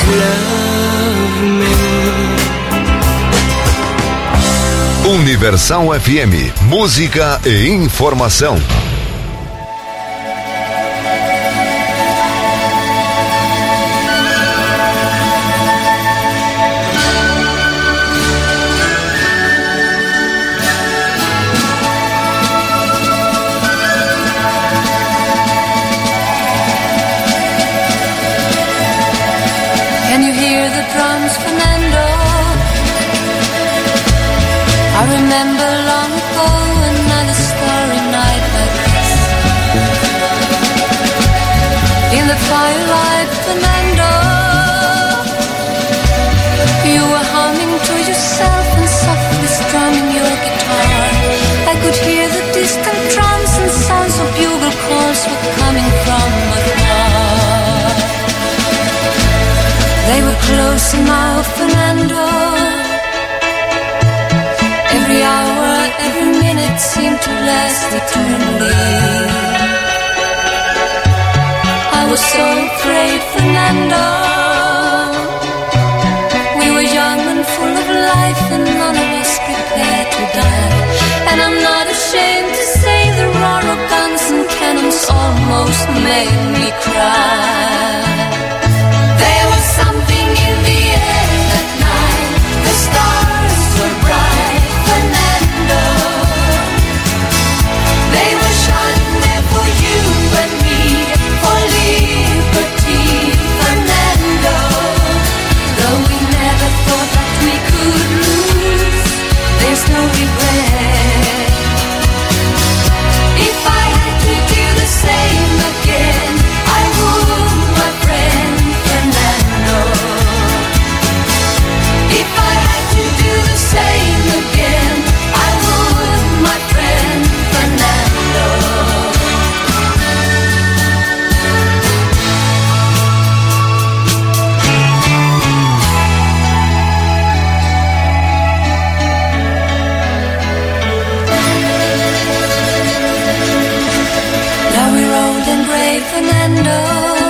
Universal FM, música e informação. Can you hear the drums, Fernando? I remember long ago another starry night like this. In the firelight, Fernando, you were humming to yourself and softly strumming your guitar. I could hear the distant drums and sounds of bugle calls were coming from afar. They were closer now, Fernando. Every hour, every minute seemed to last eternally. I was so afraid, Fernando. We were young and full of life, and none of us prepared to die. And I'm not ashamed to say the roar of guns and cannons almost made me cry. There was something in the air that night. The stars were bright, Fernando. They were shining there for you and me, for liberty, Fernando. Though we never thought that we could lose, there's no regret. If I had to do the same again, I would, my friend Fernando. If I had to do the same again, I would, my friend Fernando. Now we're old and gray, Fernando.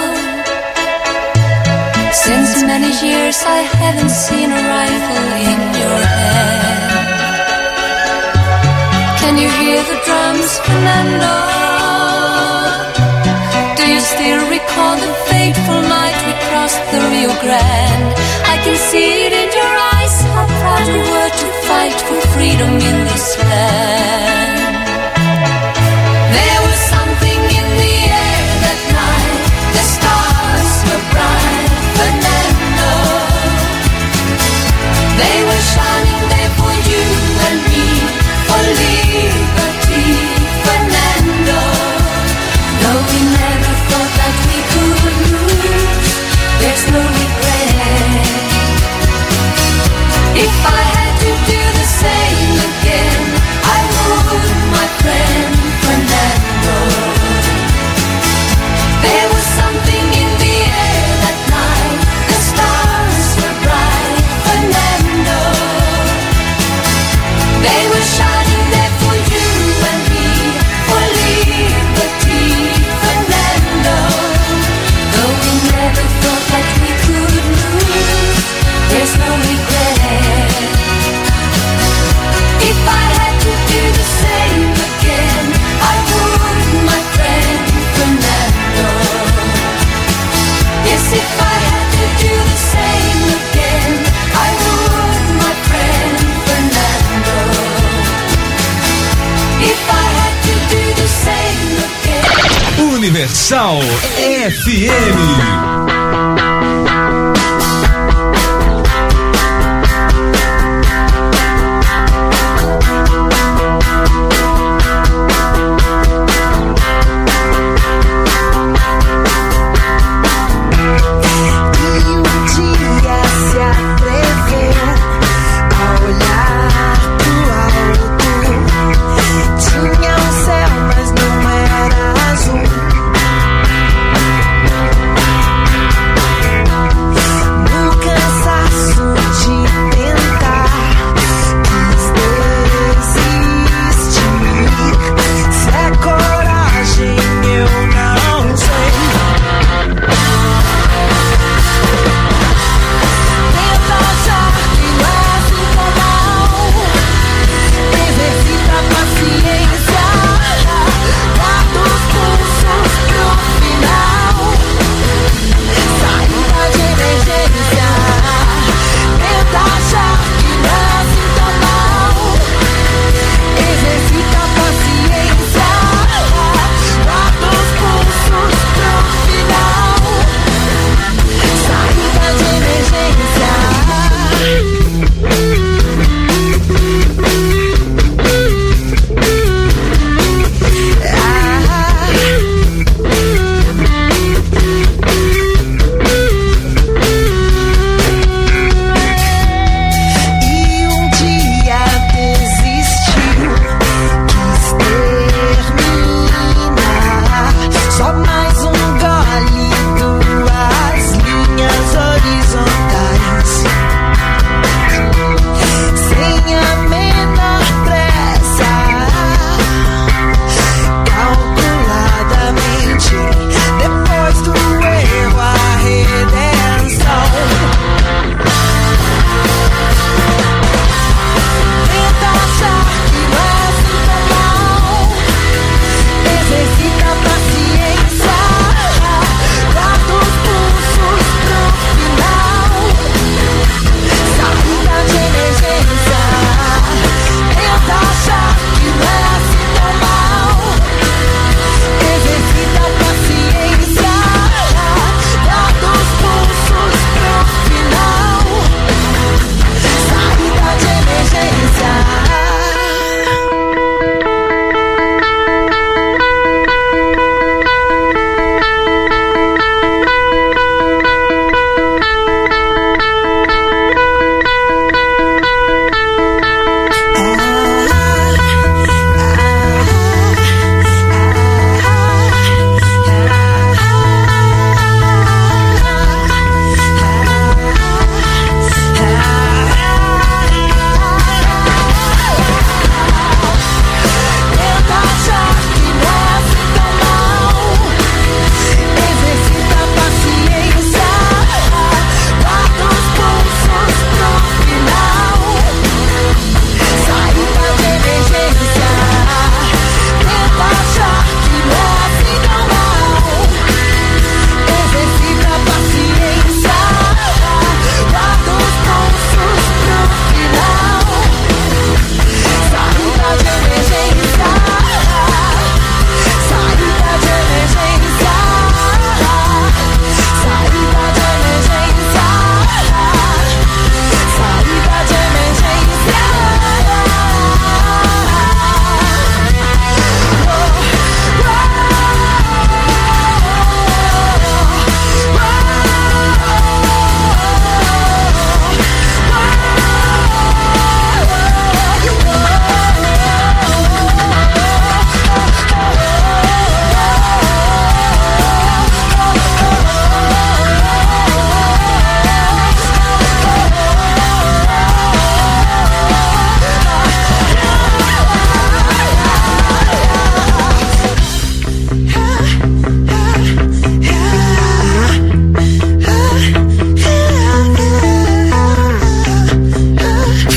Since many years I haven't seen a rifle in your hand. Can you hear the drums, Fernando? Do you still recall the fateful night we crossed the Rio Grande? I can see it in your eyes, how proud you were to fight for freedom in this land. There was something in the air that night. The stars were bright, Fernando. They were shining there for you and me, for liberty, Fernando. Though we never thought that we could lose, there's no regret. If I had to do the same again, I would, my friend Fernando. There was something in the air that night. The stars were bright, Fernando. They were shining there for you and me, for liberty, Fernando. Though we never thought that we could lose, there's no regret. If I had to do the same again, I would, my friend Fernando. Yes, if I had to do the same again, I would, my friend Fernando. If I had to do the same again. Universal FM. Mas não era azul.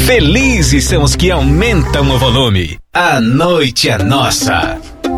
Felizes são os que aumentam o volume. A noite é nossa.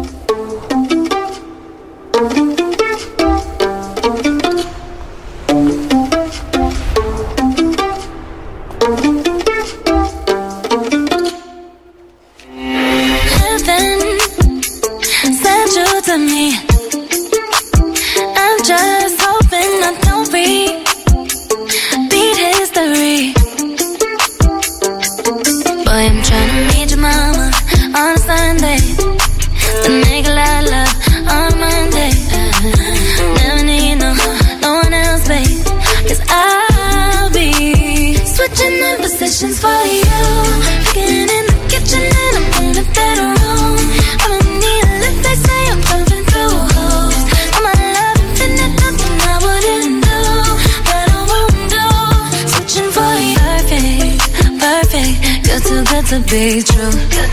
To be true,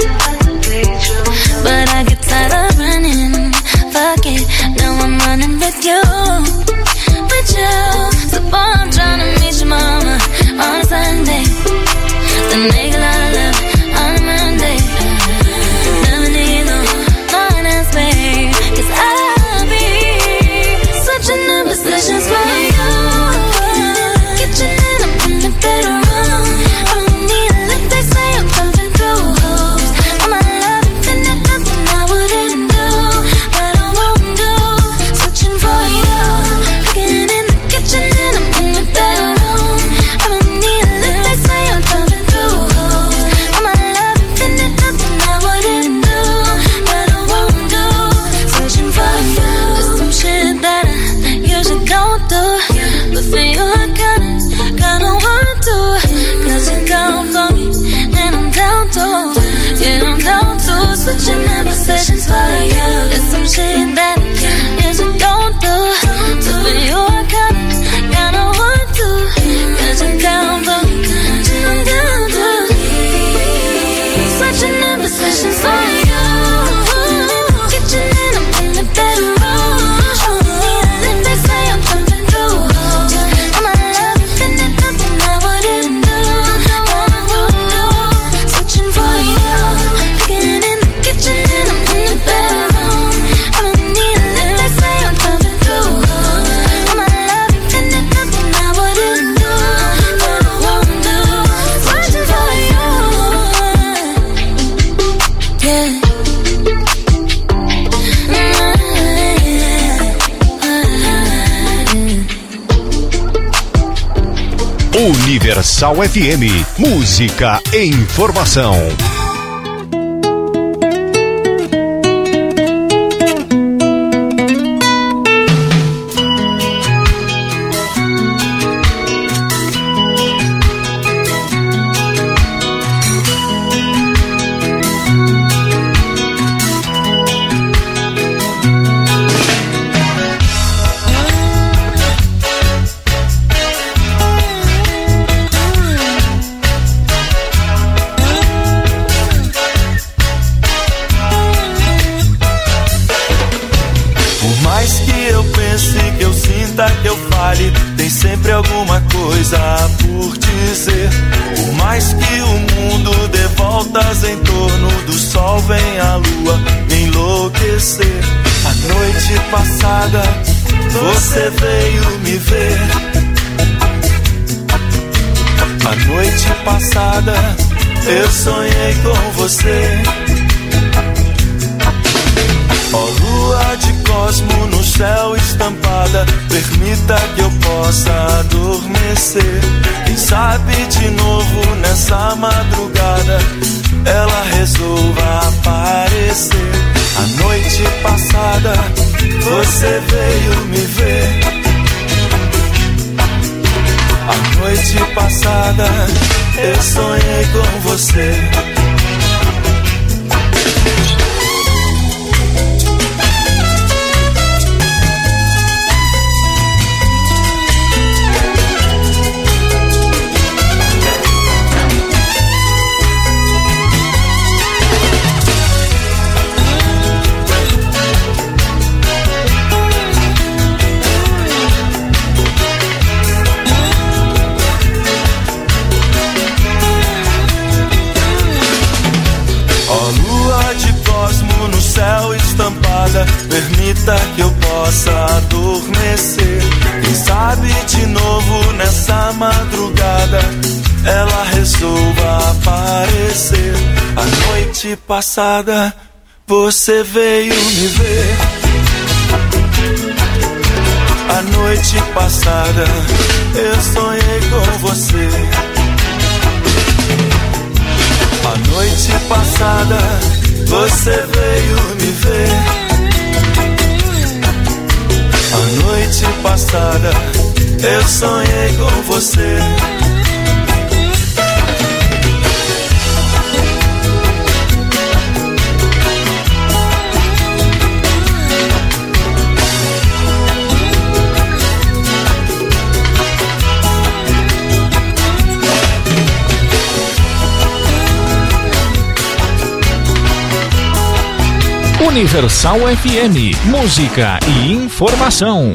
but I get tired of running. Fuck it, now I'm running with you, with you. So boy, I'm trying to meet your mama on a Sunday, then make a lot of love on a Monday. Never need no one else, babe, 'cause I'll be switching the positions for you. Kitchen and I'm in the bedroom. I don't need a lift, they say I'm pumping through holes. I'm a love and there's nothing I wouldn't do, but I won't do. Switching for you. Cooking in the kitchen and I'm in the bedroom. I don't need a lift, they say I'm pumping through holes. I'm a love and there's nothing I wouldn't do, but I won't do. Switching for you. There's some shit that I usually don't do, but for you I kinda want to. 'Cause you're down for me, and I'm down to. Yeah, I'm down to. Switching my positions for you. There's some shit that I usually don't do, so for you I kinda want to. 'Cause you're down for me, and I'm down to. Switching my positions for you. Kitchen and I'm in the bedroom. They say I'm pumping through holes. I'm a love and there's nothing I wouldn't do, but I won't do. Switching for you. Cooking in the kitchen and I'm in the bedroom. I don't need a lift, they say I'm pumping through holes. I'm a love and there's nothing I wouldn't do, but I won't do. Switching for you. Yeah. Universal FM, música e informação. Tem sempre alguma coisa por dizer. Por mais que o mundo dê voltas em torno do sol, vem a lua me enlouquecer. A noite passada você veio me ver. A noite passada eu sonhei com você. Ó lua de cosmo no céu estampada, permita que eu possa adormecer. Quem sabe de novo nessa madrugada ela resolva aparecer. A noite passada você veio me ver. A noite passada eu sonhei com você. permita que eu possa adormecer. Quem sabe de novo nessa madrugada ela resolva aparecer. A noite passada você veio me ver. A noite passada eu sonhei com você. A noite passada você veio me ver. A noite passada eu sonhei com você. Universal FM, música e informação.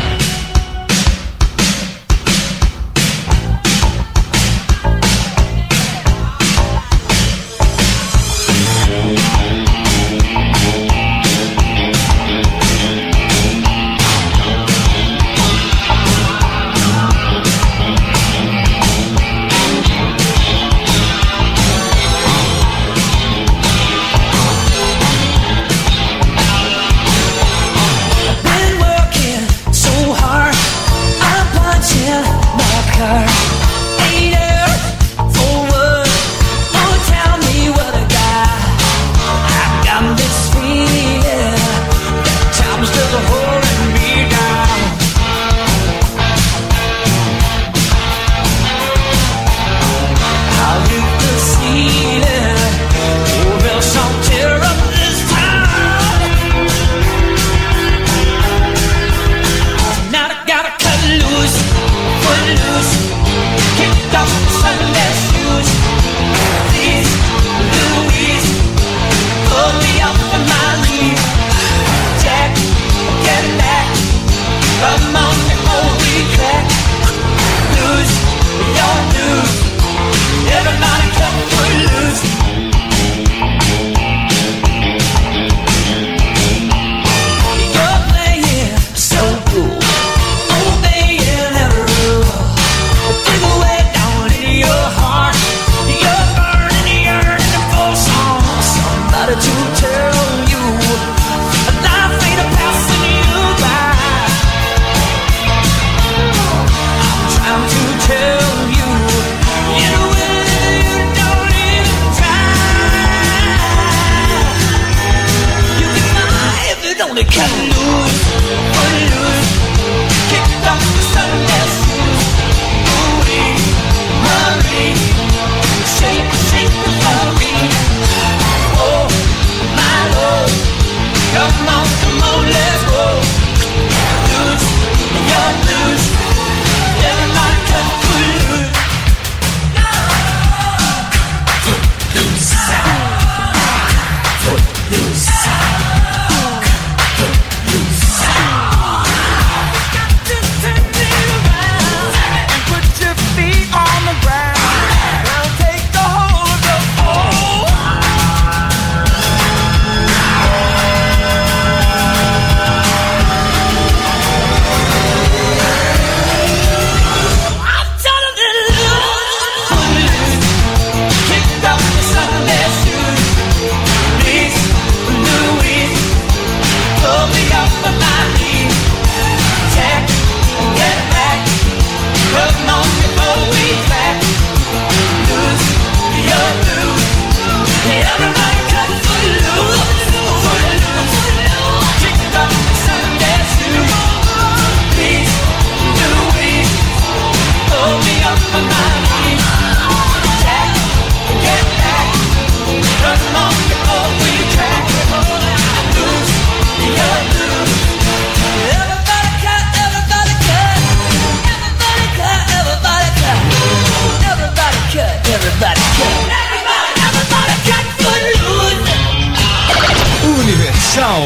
Universal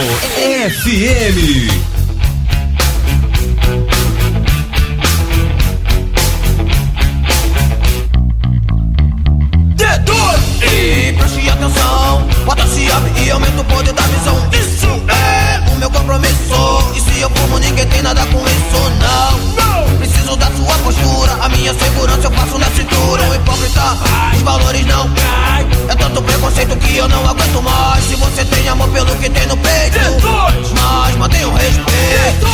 FM. E preste atenção, bota-se abre e aumenta o poder da visão. Isso é o meu compromisso. E se eu fumo, ninguém tem nada com isso, não. Preciso da sua postura, a minha segurança eu faço na cintura. O hipócrita, os valores não. É tanto preconceito que eu não aguento mais. Se você tem amor pelo que tem no peito, mas mantenha o respeito.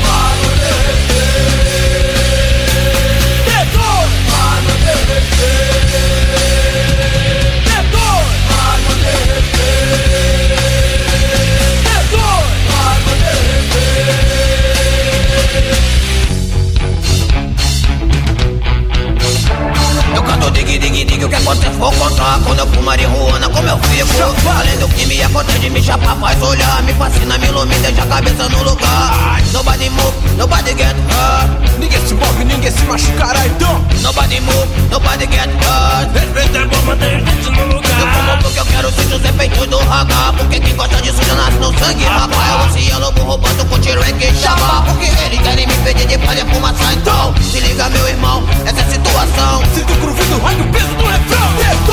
Eu canto dig, o que acontece vou contar. Quando eu fumo marihuana, como eu fico. Além do que me acontece, me chapa, faz olhar. Me fascina, me ilumina, deixa a cabeça no lugar. Nobody move, nobody get hurt. Ninguém se move, ninguém se machucará, então. Nobody move, nobody get hurt. Respeita, vou manter a gente no lugar. Eu fumo porque eu quero ser os efeitos do raga. Porque quem gosta disso já nasce no sangue, rapaz. Eu se lobo roubando com tiro e que chama. Porque eles querem me pedir de palha fumaça. Então, se liga meu irmão, essa é a situação. Sinto o groove do raio, o peso do refrão.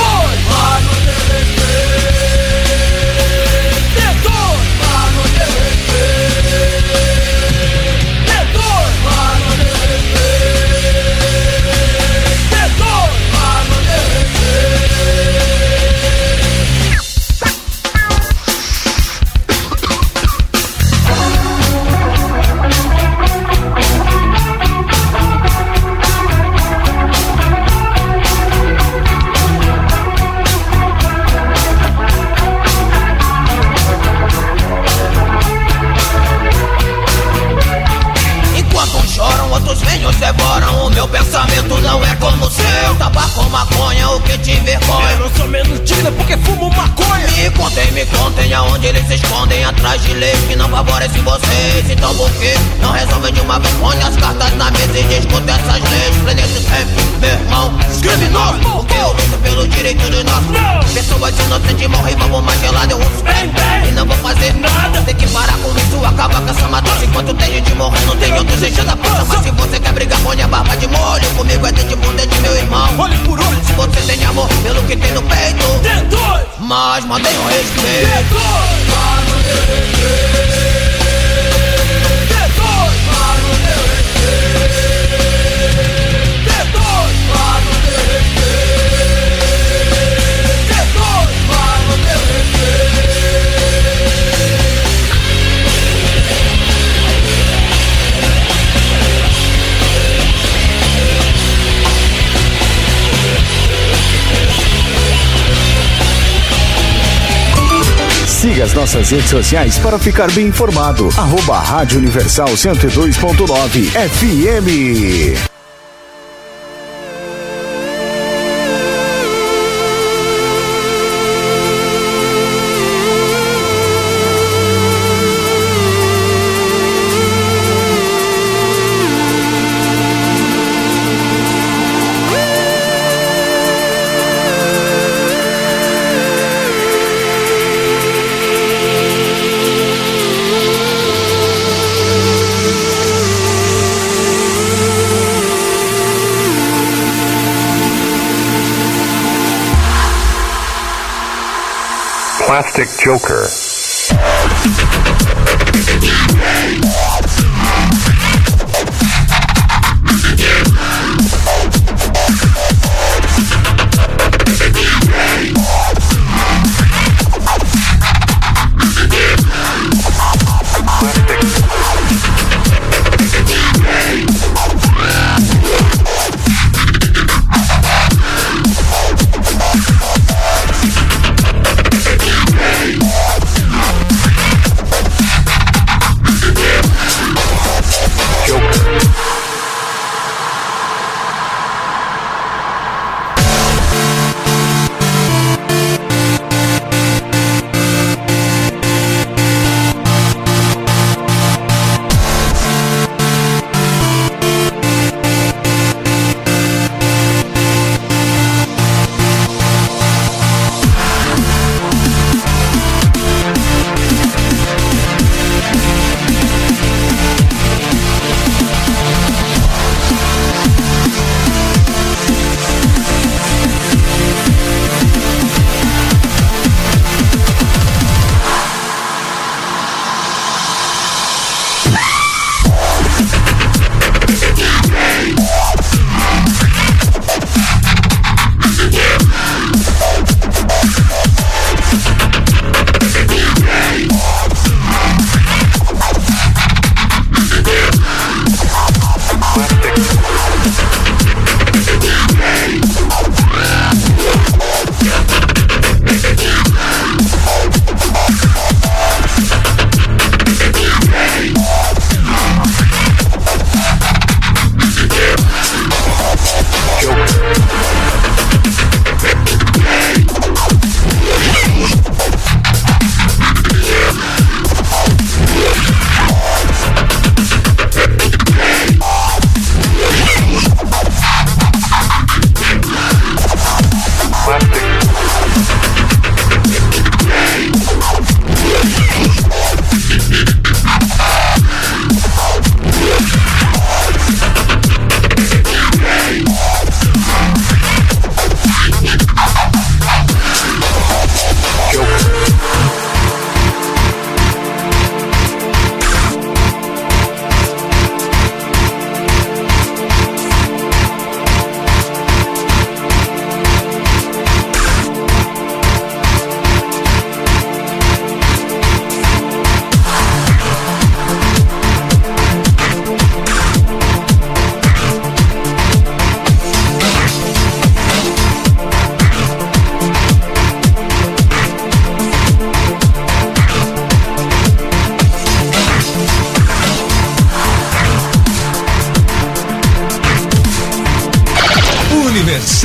Devoram, o meu pensamento não é como o seu. Tabaco ou maconha, o que te envergonha? Eu não sou menos digno porque fumo maconha. Me contem aonde eles se escondem. Atrás de leis que não favorecem vocês. Então por que não resolvem de uma vez? Põe as cartas na mesa e discute essas leis. Planeta sempre, meu irmão, criminoso. Porque eu luto pelo direito de nós. Pessoas inocentes morrem, vamos mais gelado. Eu uso bem, e não vou fazer nada. Tem que parar com isso, acabar com essa matança. Enquanto tem gente morrendo, tem outros enchendo a porta. Mas se você quer brigar, põe a barba de molho. Comigo é dente por dente, meu irmão. Olho por olho. Se você tem amor pelo que tem no peito, D2, mas mantenha o respeito. Siga as nossas redes sociais para ficar bem informado. @Rádio Universal 102.9 FM. Plastic Joker.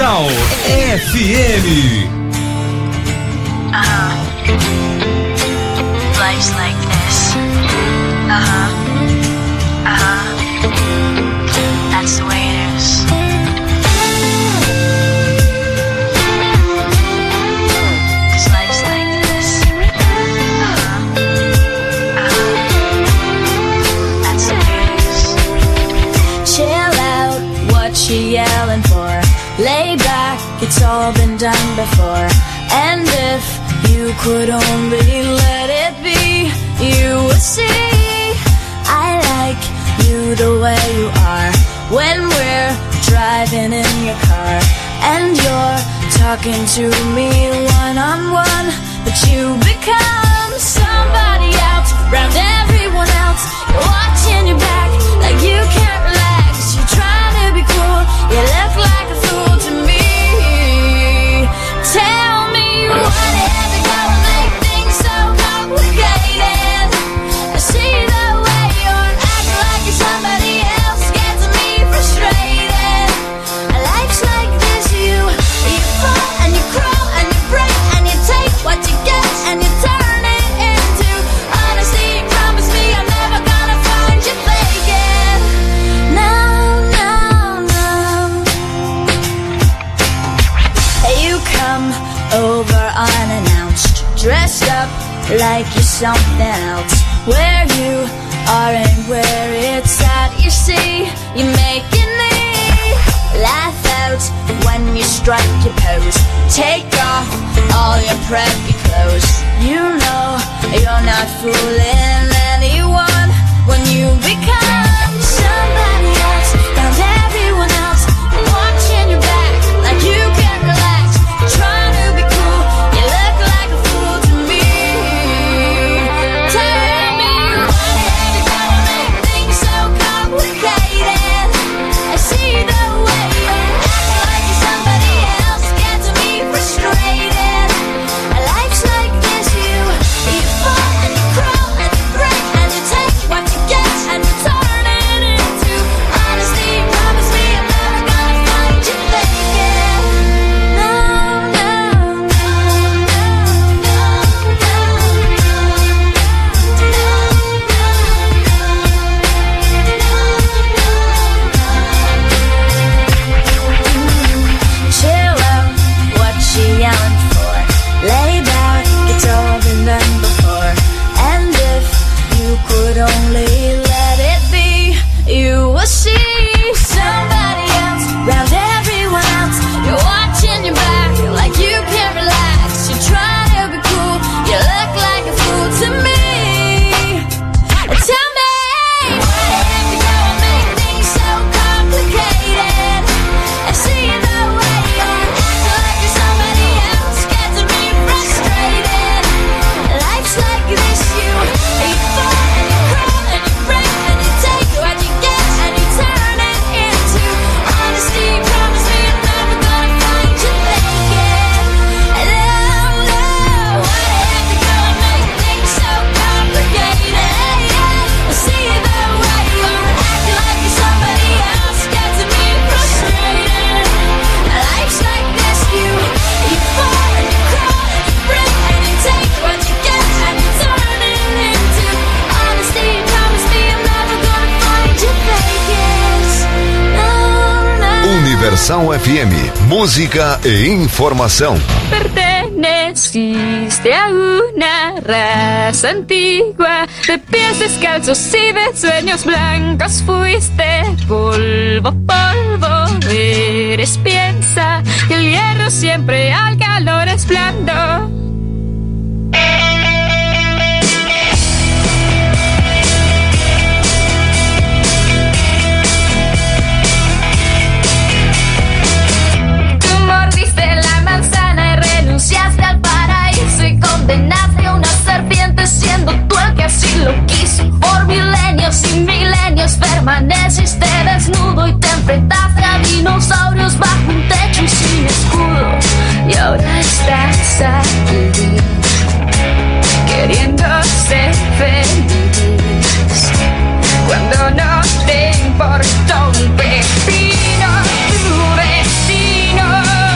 Universal FM. Life's like this. That's the way it is. She yelling for, lay back, it's all been done before. And if you could only let it be, you would see I like you the way you are. When we're driving in your car and you're talking to me one-on-one, but you become somebody else around everyone else. You're watching your back like you can't relax. You're trying to be cool, you look like a fool to me. Tell me what is it gonna make things so complicated? I see the way you're acting like you're somebody else, gets me frustrated. Life's like this, you fall and you crawl and you break and you take what you get and you turn it into honesty. Promise me I'm never gonna find you faking. No, no, no. You come over unannounced, dressed up like you're something else. Where you are and where it's at, you see, you're making me laugh out when you strike your pose. Take off all your preppy clothes. You know you're not fooling anyone when you become somebody else around everyone else. Watching your back like you can't relax. Trying to be cool, you look like a fool to me. Tell me what is it gonna make things so complicated? I see the way you're acting like you're somebody else, gets me frustrated. Life's like this, you fall and you crawl and you break and you take what you get and you turn it into honesty. Promise me I'm never gonna find you faking. No, no, no, chill out, what she yelling for? Lay back, it's all been done before. And if you could only let it be, you will see somebody else around everyone else. You're watching your back like you can't relax. You're trying to be cool, you look like a fool to me. Tell me what is it gonna make things so complicated? I see the way you're acting like you're somebody else, gets me frustrated. Life's like this, you fall and you crawl and you break and you take what you get and you turn it into honesty. Promise me I'm never gonna find you faking. No, no, what is it gonna make things so complicated? I see the way you're acting like you're somebody else, gets me frustrated. Life's like this, you fall and you crawl and you break and you take what you get and you turn it into honesty. Promise me I'm never gonna find you faking. No, no. Universal FM, música e informação. Perteneciste a una raza antigua, de pies descalzos y de sueños blancos. Fuiste polvo, polvo, eres piensa, y el hierro siempre al calor es blando. Tú mordiste la manzana y renunciaste al paraíso y condenaste a una serpiente siendo tú el que así lo quiso. Por milenios y milenios permaneciste desnudo y te enfrentaste a dinosaurios bajo un techo y sin escudo. Y ahora estás aquí queriendo ser feliz cuando no te importó un pepino tu destino.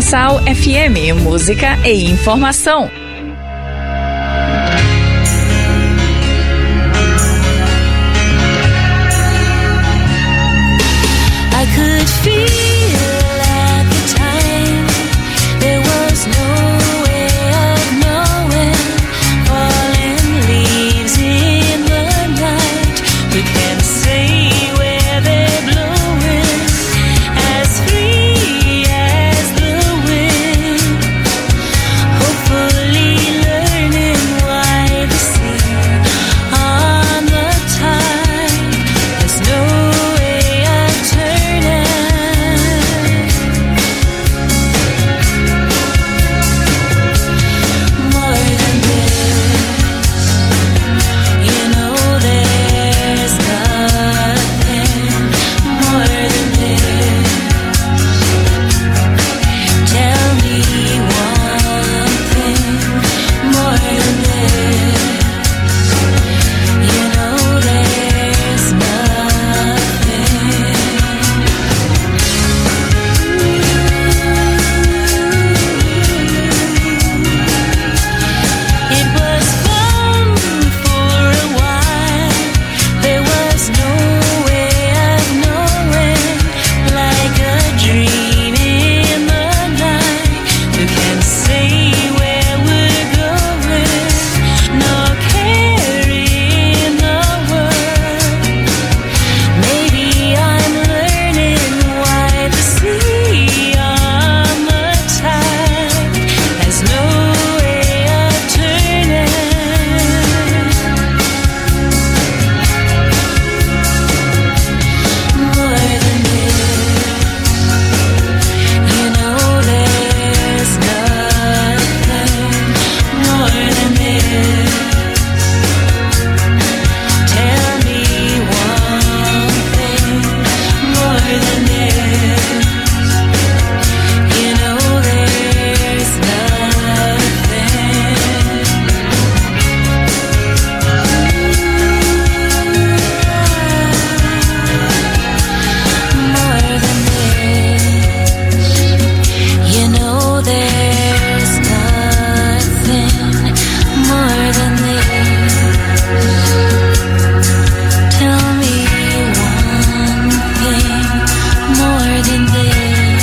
Universal FM, música e informação. I could feel at the time there was no way of knowing. Falling leaves in the night, we can't say where they're blowing. As free as the wind, hopefully learning why the sea on the tide has no way of turning. More than this, you know there's nothing more than this. Tell me one thing more than this. You know there's nothing. It was fun for a while. There was no way of knowing, like a dream in the night. Who can say where we're going? No care in the world. Maybe I'm learning why the sea on the tide has no way of turning. More than this, you know there's nothing more than this. Tell me one thing more than this. You know there's nothing more than this. You know there's nothing more than this. Tell me one thing more than this.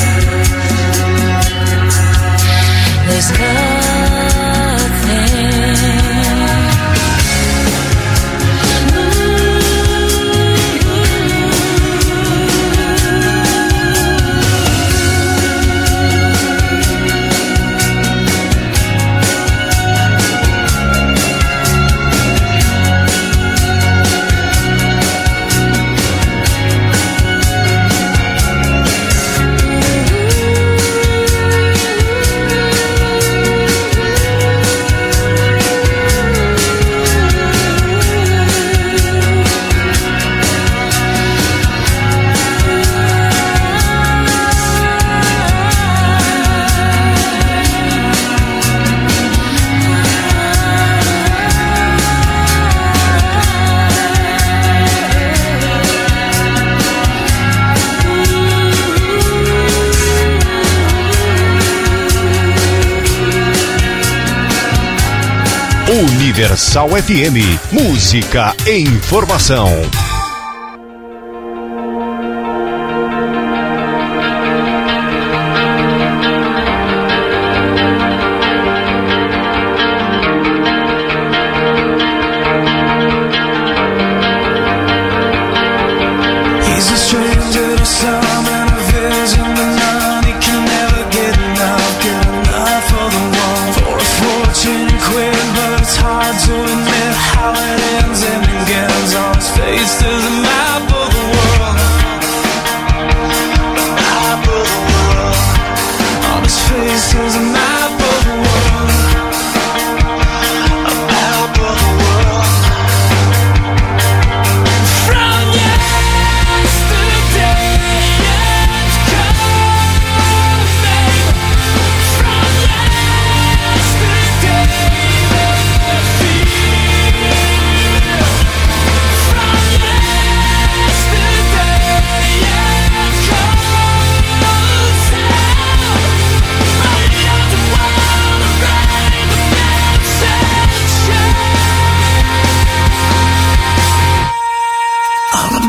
There's nothing. Universal FM, música e informação. He's a stranger to some and a vision to none. He can never get enough of the one. For a fortune quick, but it's hard to admit how it ends and begins. On his face there's a map of the world. Map of the world. On his face there's a map of the world. A map of the world. From yesterday it's coming. From yesterday the fear. From yesterday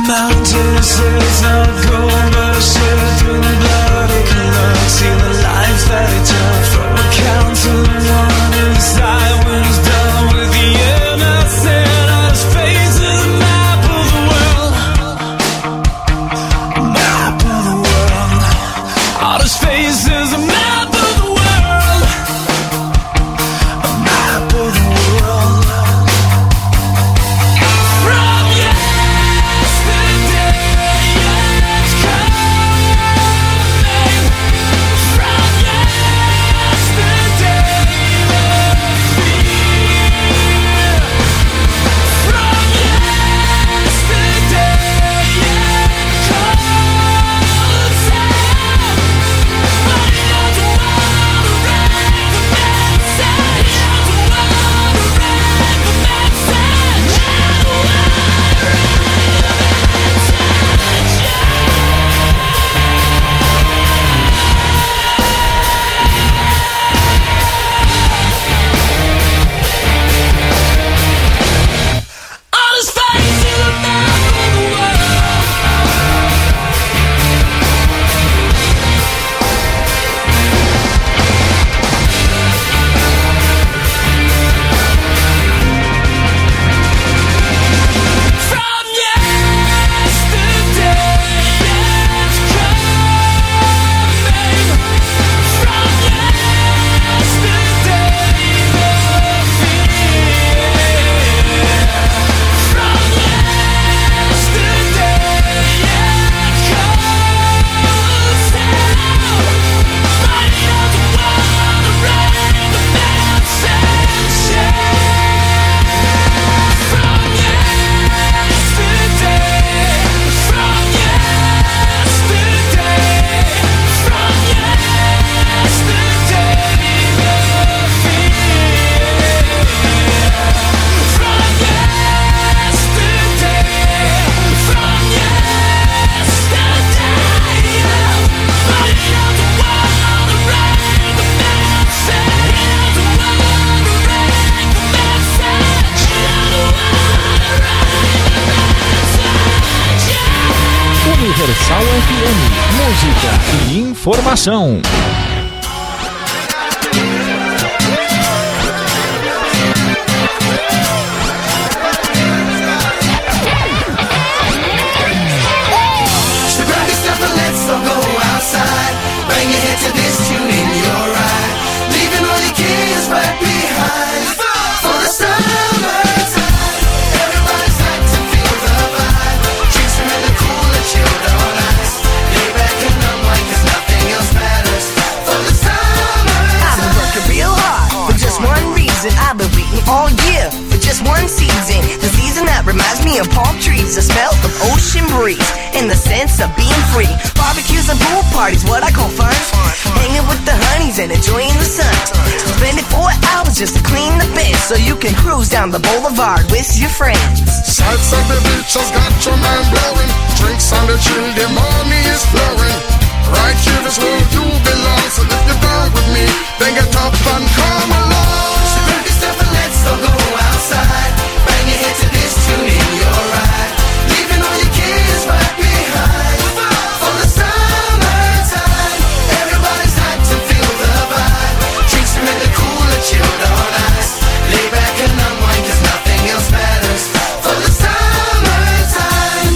Universal FM, música e informação. I've been waiting all year for just one season. The season that reminds me of palm trees, the smell of ocean breeze, and the sense of being free. Barbecues and pool parties, what I call fun. Hanging with the honeys and enjoying the sun. Spending 4 hours just to clean the bed, so you can cruise down the boulevard with your friends. Sights of the beach has got your mind blowing. Drinks on the chill, the money is flowing. Right here is where you belong. So if you're down with me, then get up and come along. Let's all go outside. Bang your head to this tune in your ride. Leaving all your kids right behind. For the summertime, everybody's hot to feel the vibe. Drinks are in the cooler, chilled on ice. Lay back and unwind, cause nothing else matters. For the summertime.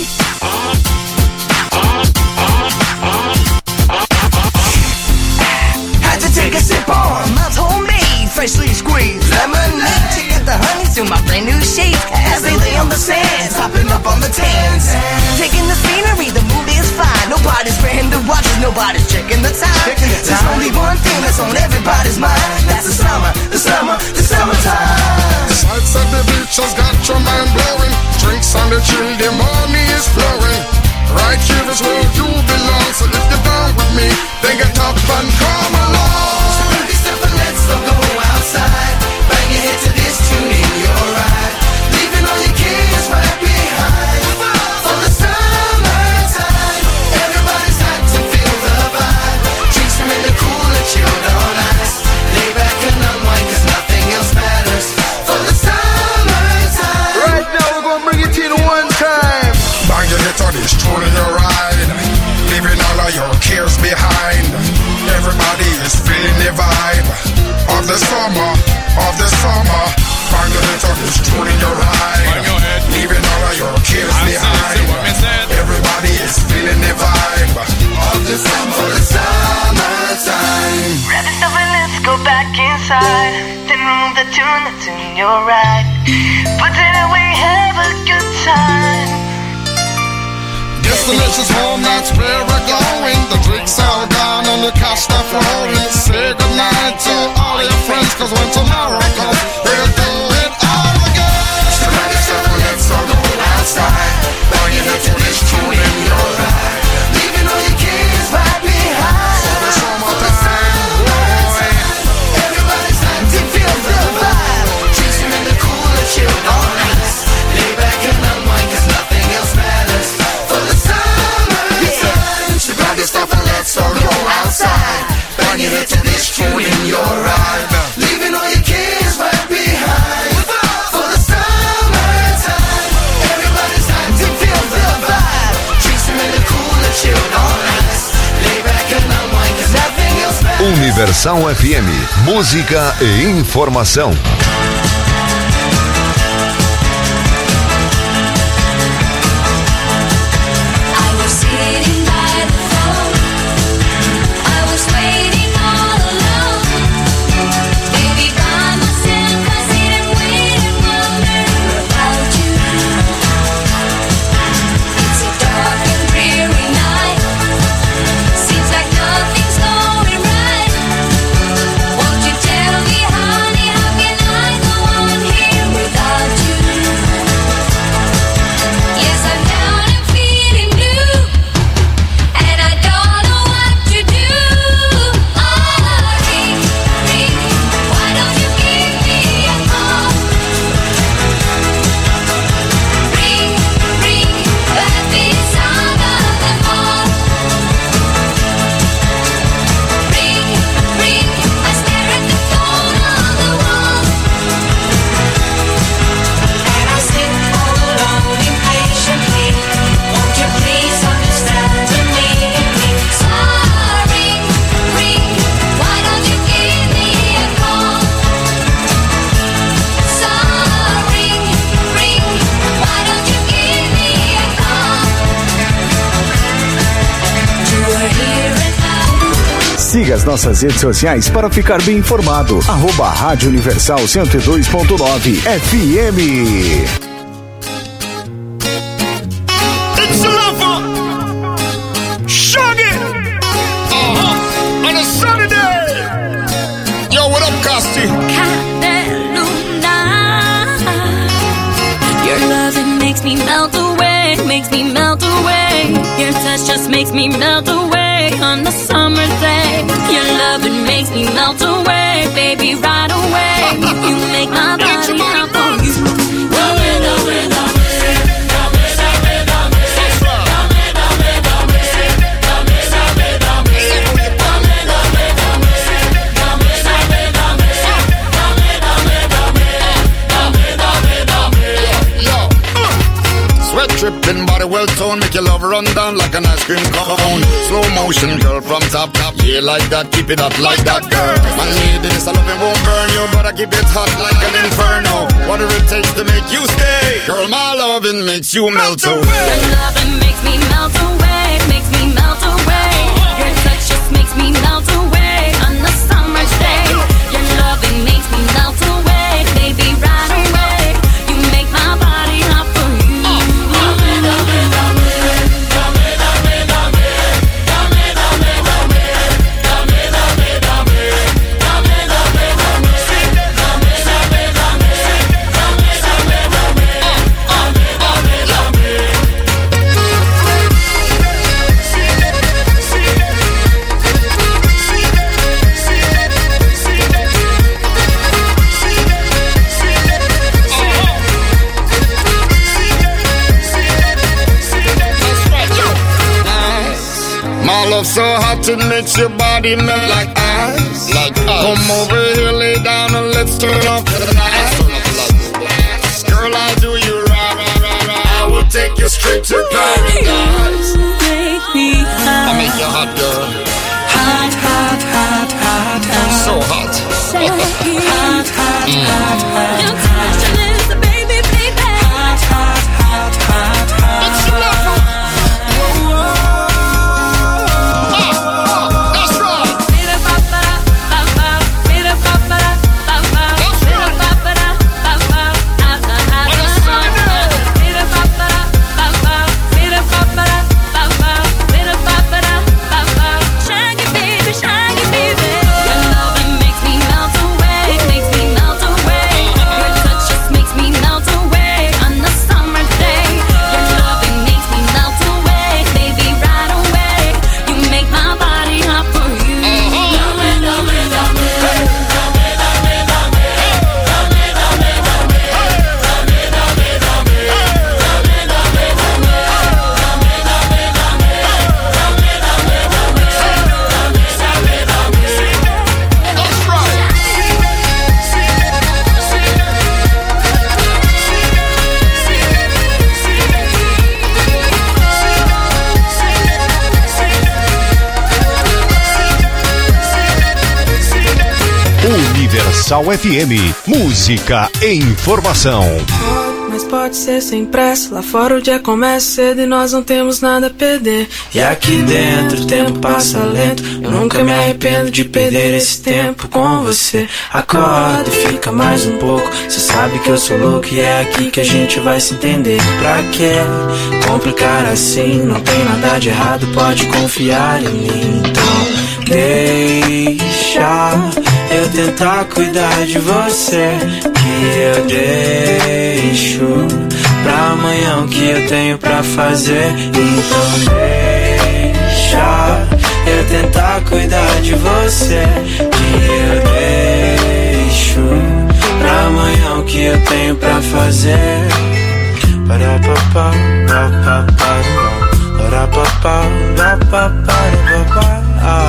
Had to take a sip on Mounds Homemade, freshly squeezed lemonade. Check out the honeys to my brand new shades as they lay on the sands, hopping up on the tans. Taking the scenery, the mood is fine. Nobody's spraying the watches, nobody's checking the time. There's only one thing that's on everybody's mind. That's the summer, the summer, the summertime. The sights of the beach has got your mind blowing. Drinks on the chill, the money is flowing. Right here is where you belong. So if you're down with me, then get up and come along. Let's all go outside. Bang your head to this tune in your ride. Leaving all your kids right behind. For the summertime, everybody's hot to feel the vibe. Drinks are in the cooler, chilled on ice. Lay back and unwind, cause nothing else matters. For the summertime. Right now we're gonna bring it in one time. Bang your head to this tune in your ride. Leaving all of your cares behind. Everybody is feeling the vibe of the summertime. Grab yourself and let's go back inside. Then remove the tune that's in your ride. Put it away, have a good time. Destination's home, that's where we're going. The drinks are gone and the cash not flowing. Say goodnight to all your friends, cause when tomorrow comes, we'll do it all again. So grab yourself and let's all go outside. Banging it to this tune in your ride. Leaving all your kids right behind. For the summertime, boy. Everybody's time to feel the vibe. Chasing in the cooler, chilled all nights. Lay back and unwind, cause nothing else matters. For the summertime, so grab your stuff and let's all go outside. Banging it to this tune in your ride. leaving all your kids right behind. For the summertime, everybody's time to feel the vibe. Chasing in the cooler, chilled all nights. Lay back and unwind, cause nothing else matters. Universal FM, música e informação. Siga as nossas redes sociais para ficar bem informado. @Rádio Universal 102.9 FM. It's a lover, Shaggy, on a Saturday. Yo, what up, Costi? Candeluna, your loving makes me melt away, makes me melt away. Your touch just makes me melt away on the summer day. Your loving makes me melt away, baby, right away. You make my body hot for you. Sweat dripping, body well toned, make your love run down like an ice cream cone. Slow motion, girl, from top, yeah, like that, keep it up like that, girl. My lady, this I love it won't burn you, but I keep it hot like an inferno. Whatever it takes to make you stay, girl, my loving makes you melt away. Your loving makes me melt away, makes me melt away. Your touch just makes me melt away on the summer day. Your loving makes me melt away, baby, right away. You make my body hot for you. My love so hot it makes your body melt like ice. Like ice. Come over here, lay down and let's turn off the lights. Girl, I'll do you right, right, right, right. I will take you straight to paradise. You make me hot. I'll make you hot, girl. Hot, hot, hot, hot, hot. So hot. So hot, hot, hot, hot. Your touch is the Universal FM, música e informação. Mas pode ser sem pressa. Lá fora o dia começa cedo e nós não temos nada a perder. E aqui dentro o tempo passa lento. Eu nunca me arrependo de perder esse tempo com você. Acorda e fica mais um pouco. Cê sabe que eu sou louco e é aqui que a gente vai se entender. Pra que complicar assim? Não tem nada de errado, pode confiar em mim. Então deixa eu tentar cuidar de você, que eu deixo pra amanhã o que eu tenho pra fazer. Então deixa eu tentar cuidar de você, que eu deixo pra amanhã o que eu tenho pra fazer. Para papá, papá, para papá, papá, para papá.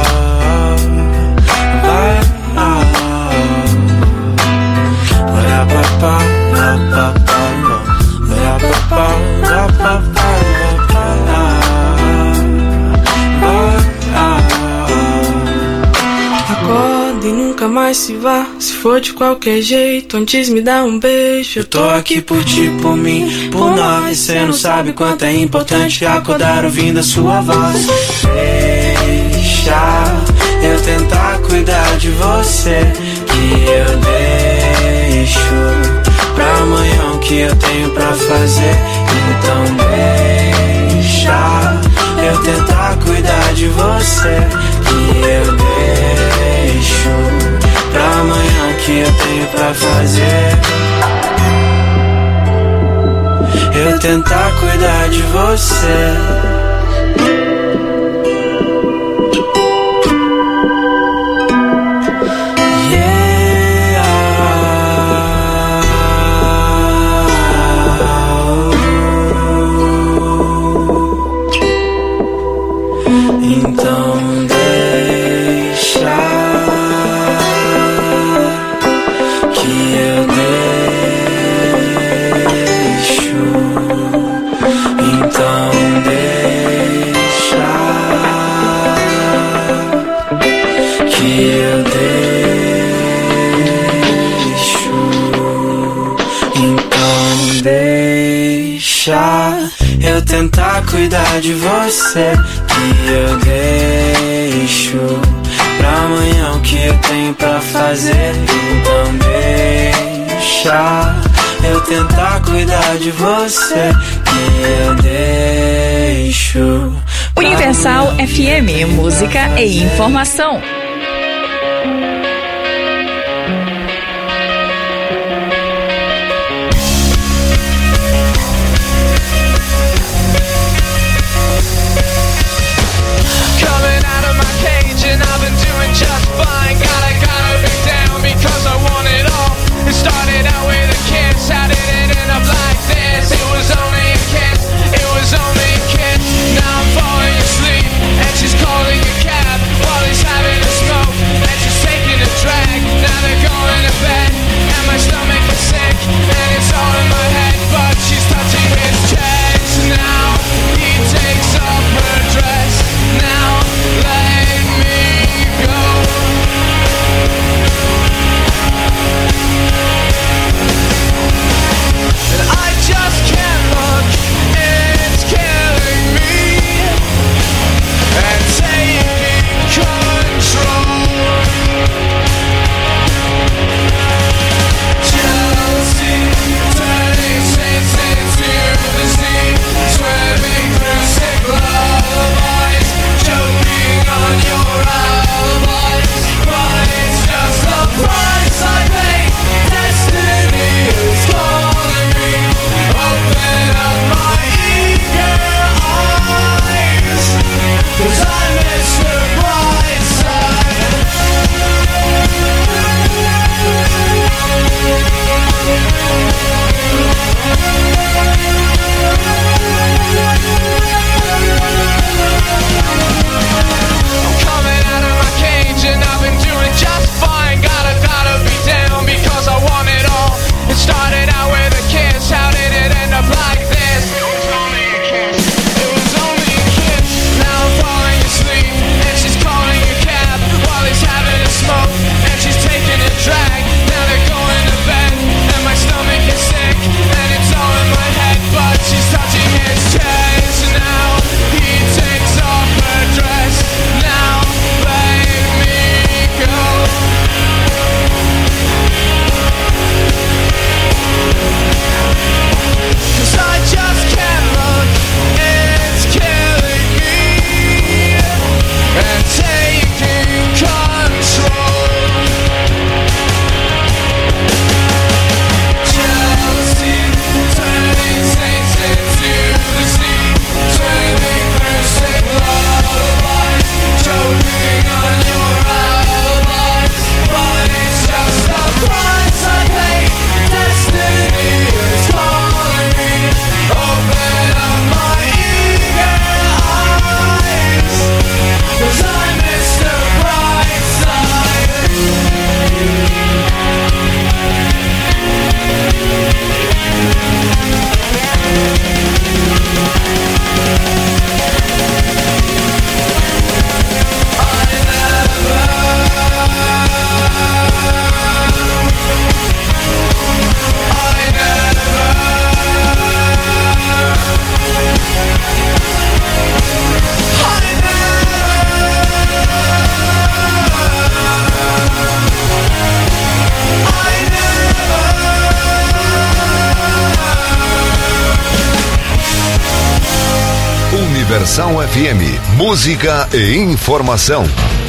Acorda e nunca mais se vá. Se for de qualquer jeito, antes me dá um beijo. Eu tô aqui por ti, por mim, por nós. Cê não sabe quanto é importante acordar ouvindo a sua voz. Deixa eu tentar cuidar de você, que eu deixo pra amanhã o que eu tenho pra fazer. Então deixa eu tentar cuidar de você, que eu deixo pra amanhã o que eu tenho pra fazer. Eu tentar cuidar de você. Então deixa que eu deixo. Então deixa que eu deixo. Então deixa eu tentar cuidar de você, que eu deixo pra amanhã o que eu tenho pra fazer. Então deixa eu tentar cuidar de você, que eu deixo. Universal FM, música e informação. Just fine, gotta be down because I want it all. It started out with a kiss, how did it end up like this? It was only a kiss, it was only a kiss. Now I'm falling asleep and she's calling a cab while he's having a Universal FM, música e informação.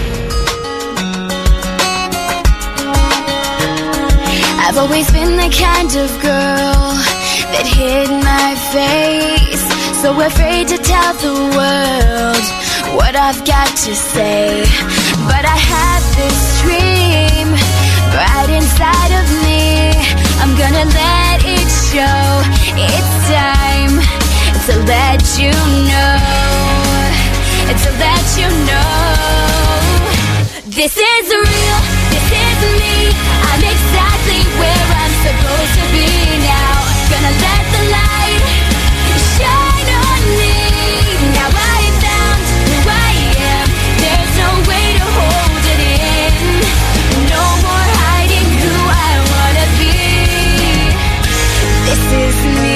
I've always been the kind of girl that hid my face, so afraid to tell the world what I've got to say. But I have this dream right inside of me. I'm gonna let it show. It's time to let you know, to let you know. This is real, this is me. I'm exactly where I'm supposed to be now. Gonna let the light shine on me. Now I found who I am. There's no way to hold it in. No more hiding who I wanna be. This is me.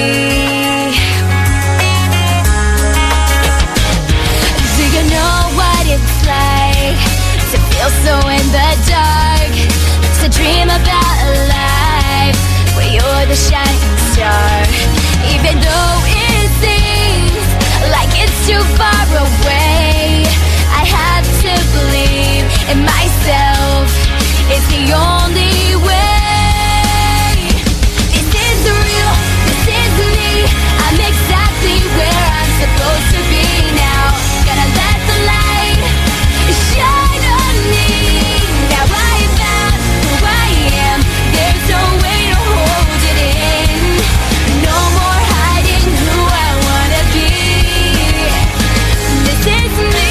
Do you know what it's like to feel so in the dark? To dream about a life where you're the shining star. Even though it seems like it's too far away, I have to believe in myself. It's the only way. This is real, this is me. I'm exactly where I'm supposed to be now. Gonna let the light shine on me. Now I found who I am. There's no way to hold it in. No more hiding who I wanna be. This is me.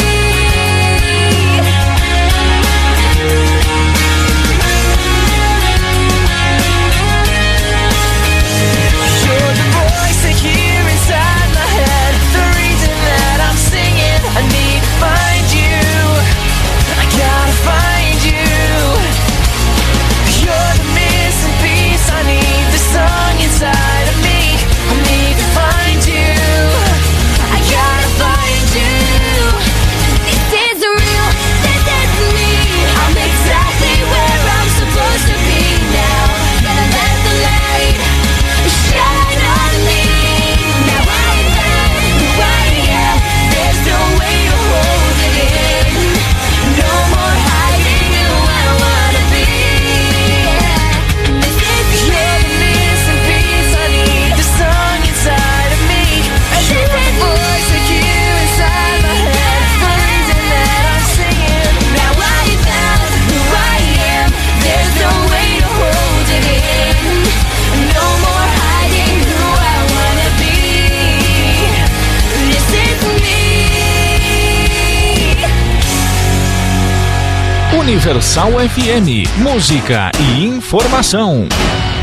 You're the voice I hear inside my head, the reason that I'm singing. I need to find you, I gotta find you. You're the missing piece, I need the song inside of me. I need to find you, I gotta find you. This is real, this is me. I'm exactly where I'm supposed to be now. Gonna let the light shine on me. Now I found who I am. There's no way to hold it in. No more hiding who I wanna be. This is You're the missing piece, I need the song inside of me. You're the voice I hear inside my head, the reason that I'm singing. Now I found who I am. There's no way to hold it in. No more hiding who I wanna be. This is me. Universal FM, música e informação.